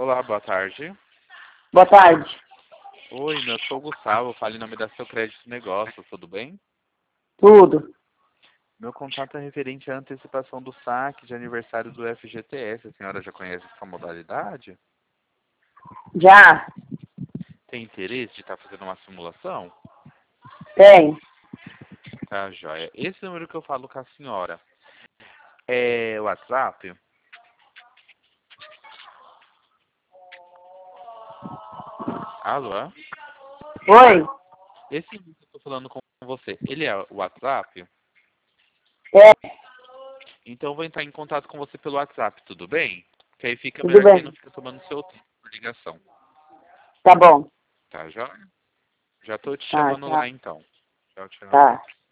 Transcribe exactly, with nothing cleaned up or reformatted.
Olá, boa tarde. Boa tarde. Oi, meu, sou o Gustavo, fale em nome da Seu Crédito Negócio, tudo bem? Tudo. Meu contato é referente à antecipação do saque de aniversário do F G T S. A senhora já conhece essa modalidade? Já? Tem interesse de estar fazendo uma simulação? Tem. Tá, joia. Esse número que eu falo com a senhora é o WhatsApp? Alô? Oi? Esse número que eu tô falando com você, ele é o WhatsApp? É, Então eu vou entrar em contato com você pelo WhatsApp, tudo bem? Que aí fica tudo melhor que aí não bem. fica tomando seu tempo por ligação. Tá bom. Tá, joia? Já tô te Tá, chamando tá, lá então. Tchau, tchau. tá.